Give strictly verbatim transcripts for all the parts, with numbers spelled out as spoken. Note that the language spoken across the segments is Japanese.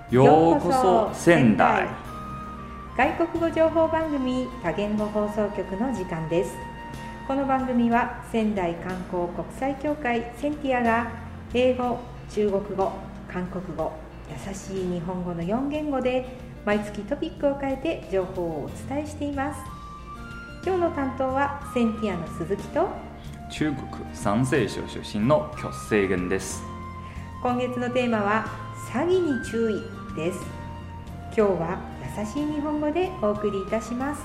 ようこそ仙台。 外国語情報番組多言語放送局の時間です。この番組は仙台観光国際協会センティアが英語、中国語、韓国語、優しい日本語のよん言語で毎月トピックを変えて情報をお伝えしています。今日の担当はセンティアの鈴木と中国山西省出身の許成元です。 今月のテーマは詐欺に注意です。今日は優しい日本語でお送りいたします。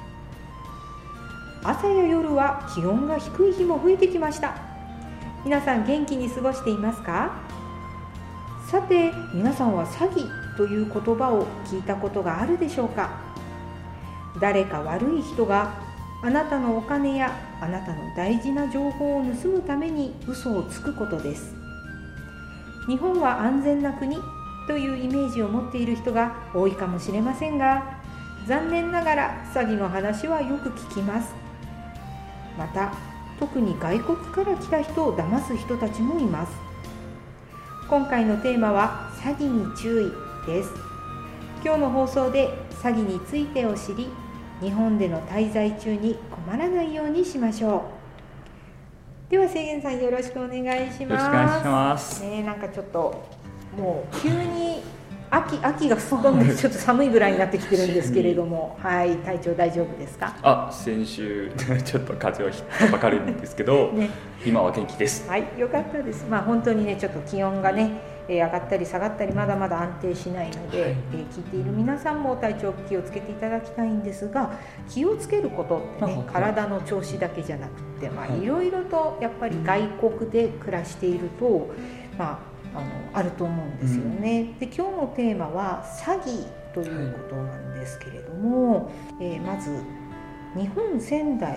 朝や夜は気温が低い日も増えてきました。皆さん元気に過ごしていますか？さて、皆さんは詐欺という言葉を聞いたことがあるでしょうか？誰か悪い人があなたのお金やあなたの大事な情報を盗むために嘘をつくことです。日本は安全な国というイメージを持っている人が多いかもしれませんが、残念ながら詐欺の話はよく聞きます。また、特に外国から来た人を騙す人たちもいます。今回のテーマは詐欺に注意です。今日の放送で詐欺についてを知り、日本での滞在中に困らないようにしましょう。では、せいげんさん、よろしくお願いします。 よろしくお願いします。 ね、なんかちょっともう急に秋秋がすっ飛んでちょっと寒いぐらいになってきてるんですけれども、はい、体調大丈夫ですか？ あ、先週ちょっと風邪をひいたばかりなんですけど、ね、今は元気です。 はい、よかったです。まあ本当にね、ちょっと気温がね、えー、上がったり下がったりまだまだ安定しないので、はい、えー、聞いている皆さんも体調気をつけていただきたいんですが、気をつけることってね、体の調子だけじゃなくて、まあいろいろとやっぱり外国で暮らしていると、まああのあると思うんですよね。うん、で、今日のテーマは詐欺ということなんですけれども、はい、えー、まず日本仙台、はい、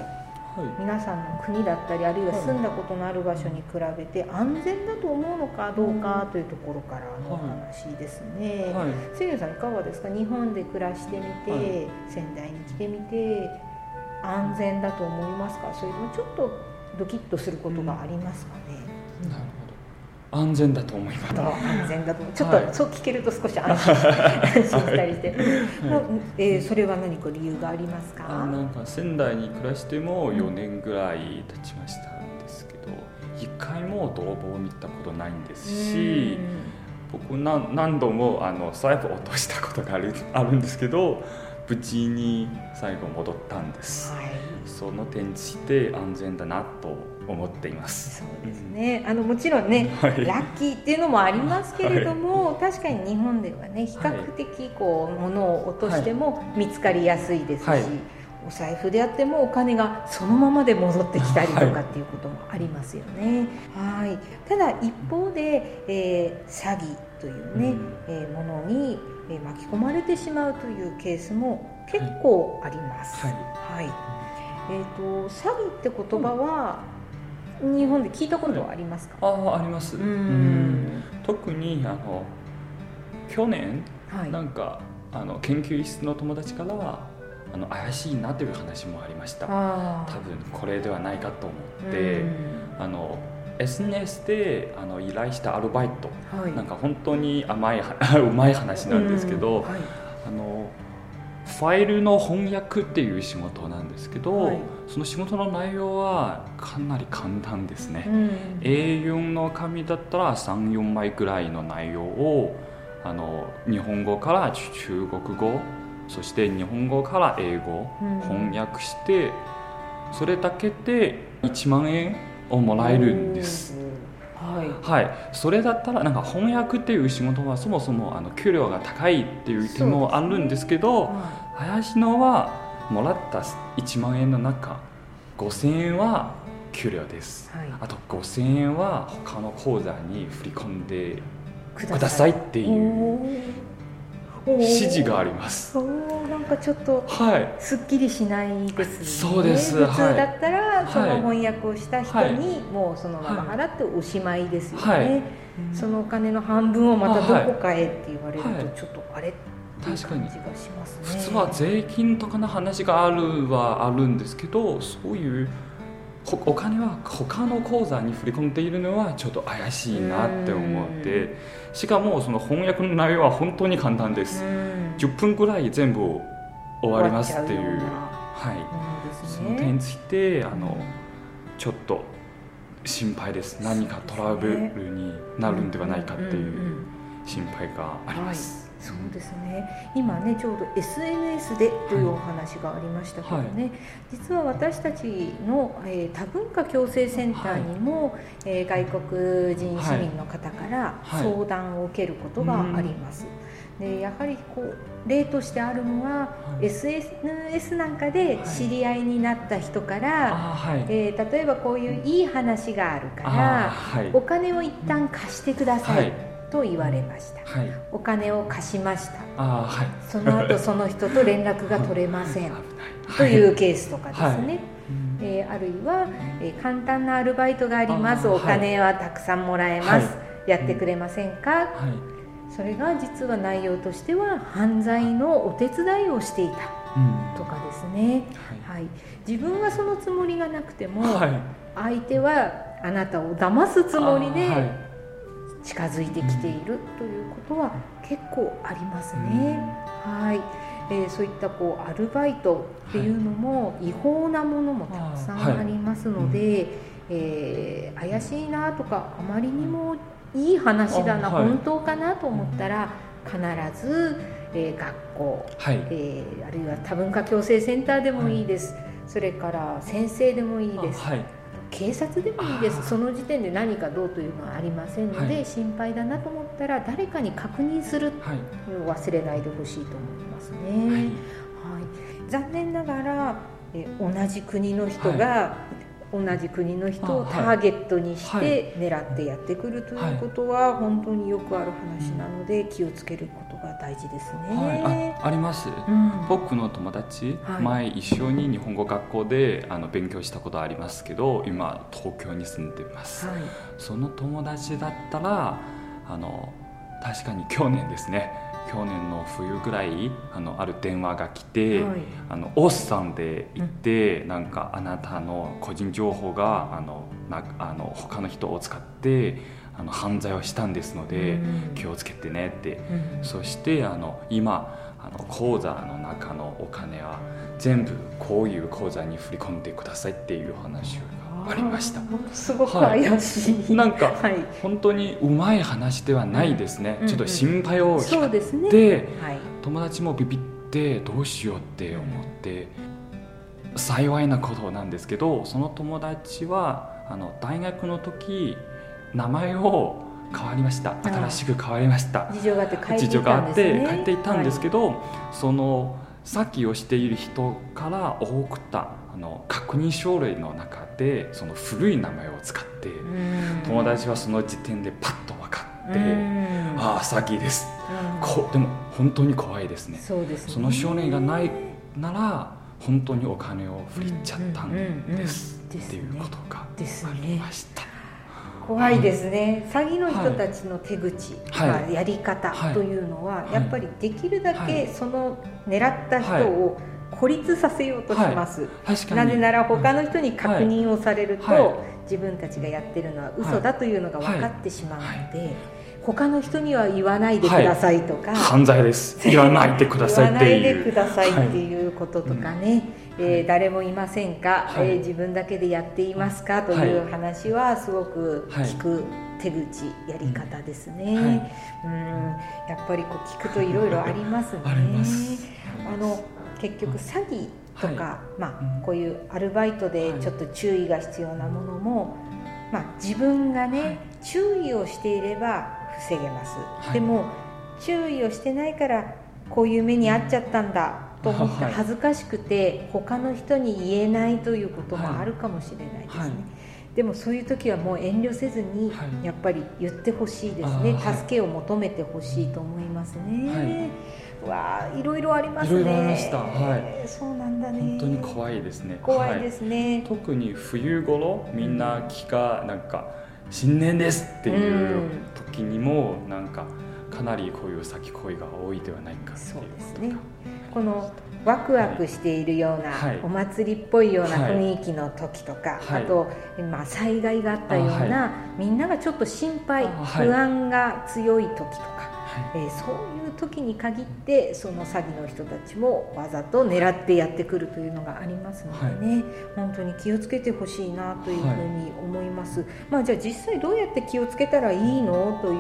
皆さんの国だったりあるいは住んだことのある場所に比べて安全だと思うのかどうかというところからのお話ですね。はい、せいげんさん、いかがですか？日本で暮らしてみて、はい、仙台に来てみて安全だと思いますか？それともちょっとドキッとすることがありますかね？ うん、なるほど。安全だと思います。 安全だとちょっと、はい、そう聞けると少し安心安心したりして、はい、えー、それは何か理由がありますか？ あ、なんか仙台に暮らしてもよねんぐらい経ちましたんですけど、一回も泥棒を見たことないんですし、僕何何度もあの財布を落としたことがあるあるんですけど、無事に最後戻ったんです。はい、その点にして安全だなと思っています。 そうですね、あのもちろんね、はい、ラッキーっていうのもありますけれども、はい、確かに日本ではね、比較的こう物を落としても見つかりやすいですし、はい、お財布であってもお金がそのままで戻ってきたりとかっていうこともありますよね。はい、ただ一方で、えー、詐欺というね、うん、えー、ものに巻き込まれてしまうというケースも結構あります。はいはい、えーと、詐欺って言葉は日本で聞いたことはありますか？ あ、あります。うん、特にあの去年、はい、なんかあの研究室の友達からあの怪しいなという話もありました。多分これではないかと思って、あのエスエヌエス であの依頼したアルバイト、はい、なんか本当に甘いうまい話なんですけど、はい、あのファイルの翻訳っていう仕事なんですけど、はい、その仕事の内容はかなり簡単ですね。うん、エーよん の紙だったらさん、よんまいぐらいの内容をあの日本語から中国語、そして日本語から英語、うん、翻訳して、それだけでいちまんえんをもらえるんです。はいはい、それだったらなんか翻訳っていう仕事はそもそもあの給料が高いっていう点もあるんですけど、怪しいのはもらったいちまんえんの中ごせんえんは給料です。はい、あとごせんえんは他の口座に振り込んでくださいっていう指示があります。 なんかちょっとすっきりしないですね。 そうです。 普通だったらその翻訳をした人にもうそのまま払っておしまいですよね。はいはい、そのお金の半分をまたどこかへって言われるとちょっとあれっていう感じがしますね。 普通は税金とかの話があるはあるんですけど、そういうお金は他の口座に振り込んでいるのはちょっと怪しいなって思って、しかもその翻訳の内容は本当に簡単です。じゅっぷんくらい全部終わりますっていう、はい、その点についてあのちょっと心配です。何かトラブルになるんではないかっていう心配があります。 そうですね。今ねちょうど エスエヌエス でというお話がありましたけどね、はい、実は私たちの、えー、多文化共生センターにも、はい、えー、外国人市民の方から相談を受けることがあります、はいはい、でやはりこう例としてあるのは、はい、エスエヌエス なんかで知り合いになった人から、はい、えー、例えばこういういい話があるから、はい、お金を一旦貸してください、はいと言われました、はい、お金を貸しました。あ、はい、その後その人と連絡が取れませんというケースとかですね、はい、えー、あるいは、えー、簡単なアルバイトがあります、お金はたくさんもらえます、はい、やってくれませんか、はい、それが実は内容としては犯罪のお手伝いをしていたとかですね、はいはい、自分はそのつもりがなくても、はい、相手はあなたを騙すつもりで近づいてきているということは結構ありますね、はい、えー、そういったこうアルバイトっていうのも違法なものもたくさんありますので、はい、えー、怪しいなとかあまりにもいい話だな、はい、本当かなと思ったら必ず、えー、学校、はい、えー、あるいは多文化共生センターでもいいです、はい、それから先生でもいいです、はい、警察でもいいです。その時点で何かどうというのはありませんので、はい、心配だなと思ったら誰かに確認する、はい、忘れないでほしいと思いますね、はいはい、残念ながらえ同じ国の人が、はい、同じ国の人をターゲットにして狙ってやってくるということは本当によくある話なので気をつけることが大事ですね、 はい、あ, あります、うん、僕の友達、はい、前一緒に日本語学校であの勉強したことありますけど今東京に住んでます、はい、その友達だったらあの確かに去年ですね去年の冬ぐらい あ, のある電話が来て、はい、あのオースさんで行って、うん、なんかあなたの個人情報があのなあの他の人を使ってあの犯罪をしたんですので、うん、気をつけてねって、うん、そしてあの今あの口座の中のお金は全部こういう口座に振り込んでくださいっていう話がありました。 すごく怪しい、 はい、なんか、はい、本当にうまい話ではないですね、うん、ちょっと心配をしちゃって、うんうんね、はい、友達もビビってどうしようって思って、うん、幸いなことなんですけどその友達はあの大学の時名前を変わりました。新しく変わりました。 事情があって変えていたんですね。 変えていたんですけど、はい、その先をしている人から送ったあの確認書類の中でその古い名前を使って友達はその時点でパッと分かってああ詐欺です、こでも本当に怖いですね。 そうですね。 その証明がないなら本当にお金を振りちゃったんですっていうことがありました。 怖いですね、うん、詐欺の人たちの手口、はいまあ、やり方というのは、はい、やっぱりできるだけその狙った人を孤立させようとします、はい、なぜなら他の人に確認をされると、はい、自分たちがやってるのは嘘だというのが分かってしまうので、はいはい、他の人には言わないでくださいとか、はい、 犯罪です言わないでくださいっていう言わないでくださいっていうこととかね、はいえー、誰もいませんか、はいえー、自分だけでやっていますかという話はすごく聞く手口、やり方ですね、はい、うんやっぱりこう聞くといろいろありますね。 あります。 あの結局詐欺とか、はいまあ、こういうアルバイトでちょっと注意が必要なものも、まあ、自分がね、はい、注意をしていれば防げます、はい、でも注意をしてないからこういう目に遭っちゃったんだと思って恥ずかしくて他の人に言えないということもあるかもしれないですね、はいはい、でもそういう時はもう遠慮せずにやっぱり言ってほしいですね、はい、助けを求めてほしいと思いますね、はいわあ、いろいろありますね。 いろいろありました。はい。 そうなんだね。 本当に怖いですね。 怖いですね。 はい、特に冬頃、みんな気がなんか新年ですっていう時にも、うん、なんかかなりこういう先恋が多いではないかっていうことがこのワクワクしているような、はい、お祭りっぽいような雰囲気の時とか、はい、あと、まあ、災害があったような、はい、みんながちょっと心配、不安が強い時とか、はい、えー、そういう時に限ってその詐欺の人たちもわざと狙ってやってくるというのがありますのでね、はい、本当に気をつけてほしいなというふうに思います、はい、まあ、じゃあ実際どうやって気をつけたらいいのという、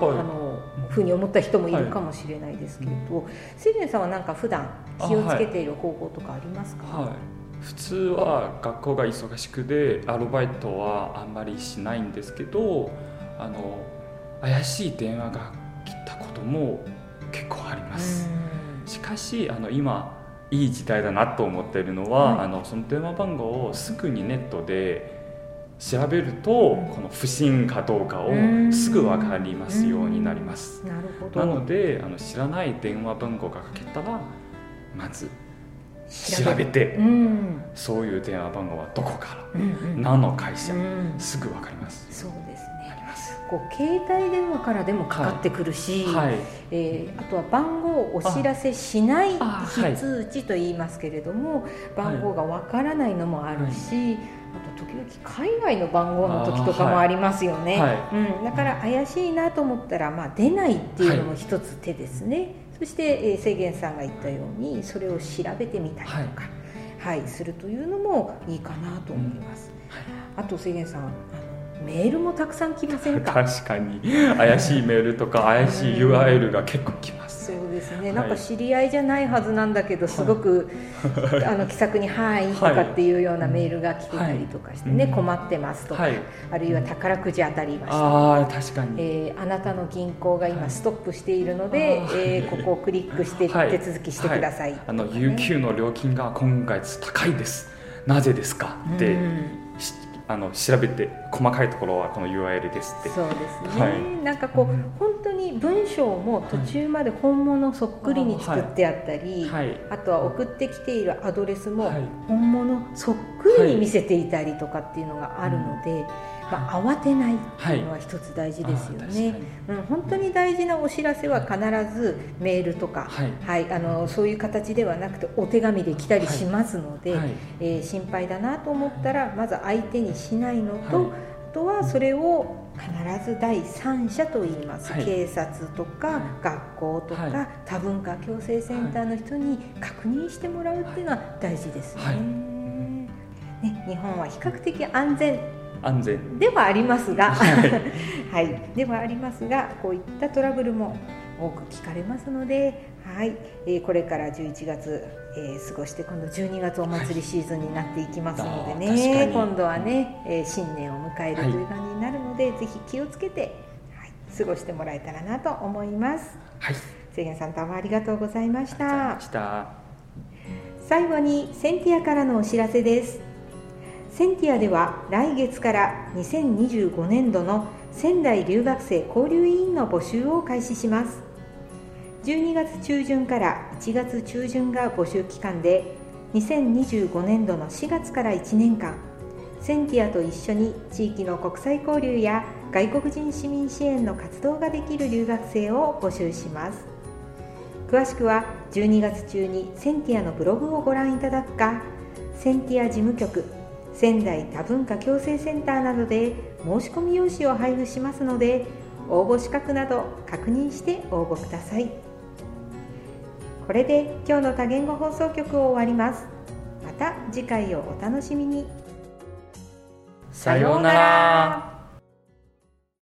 はい、あのふうに思った人もいるかもしれないですけれど、せいげんさんは何か普段気をつけている方法とかありますか？ はいはい、普通は学校が忙しくてアルバイトはあんまりしないんですけど、あの怪しい電話が来たことも結構あります。しかしあの今いい時代だなと思っているのは、はい、あのその電話番号をすぐにネットで調べると、うん、この不審かどうかをすぐ分かりますようになります。 なるほど。 なのであの知らない電話番号がかけたらまず調べて、うん、そういう電話番号はどこから、うんうん、何の会社、うん、すぐ分かります。 そうですね。こう携帯電話からでもかかってくるし、はいはい、えー、あとは番号をお知らせしない非通知と言いますけれども、はい、番号がわからないのもあるし、はい、あと時々海外の番号の時とかもありますよね、はい、うん、だから怪しいなと思ったら、まあ、出ないっていうのも一つ手ですね、はい、そして、えー、せいげんさんが言ったようにそれを調べてみたりとか、はいはい、するというのもいいかなと思います、うん、あとせいげんさん、あのメールもたくさん来ませんか？ 確かに怪しいメールとか怪しい ユーアール が結構来ます。 そうですね、なんか知り合いじゃないはずなんだけど、はい、すごくあの気さくにはいとかっていうようなメールが来てたりとかしてね、はい、困ってますとか、はい、あるいは宝くじ当たりました、 あ確かに、 えー、あなたの銀行が今ストップしているので、はい、えー、ここをクリックして手続きしてください、はいはい、 あの ユーキュー の料金が今月高いです、なぜですかって、うん、あの調べて細かいところはこの ユーアール ですって。 そうですね、はい、なんかこう、うん、本当に文章も途中まで本物そっくりに作ってあったり、はい、あとは送ってきているアドレスも本物そっくりに見せていたりとかっていうのがあるので、はい、まあ、慌てないっていうのは一つ大事ですよね、はい、うん、本当に大事なお知らせは必ずメールとか、はいはい、あのそういう形ではなくてお手紙で来たりしますので、はいはい、えー、心配だなと思ったらまず相手にしないのと、はい、あとはそれを必ず第三者と言います、はい、警察とか学校とか、はい、多文化共生センターの人に確認してもらうっていうのは大事ですね、はいはい、ね、日本は比較的安全安全ではありますが、はい、ではありますが、こういったトラブルも多く聞かれますので、はい、えー、これからじゅういちがつ、えー、過ごして今度じゅうにがつお祭りシーズンになっていきますのでね、はい、今度はね、えー、新年を迎えるという感じになるので、はい、ぜひ気をつけて、はい、過ごしてもらえたらなと思います。はい、せいげんさんどうもありがとうございました。最後にセンティアからのお知らせです。センティアでは来月からにせんにじゅうごねんどの仙台留学生交流委員の募集を開始します。じゅうにがつちゅうじゅんからいちがつちゅうじゅんが募集期間で、にせんにじゅうごねんどのしがつからいちねんかん、センティアと一緒に地域の国際交流や外国人市民支援の活動ができる留学生を募集します。詳しくはじゅうにがつ中にセンティアのブログをご覧いただくか、センティア事務局仙台多文化共生センターなどで申し込み用紙を配布しますので、応募資格など確認して応募ください。これで今日の多言語放送局を終わります。また次回をお楽しみに。 さようなら。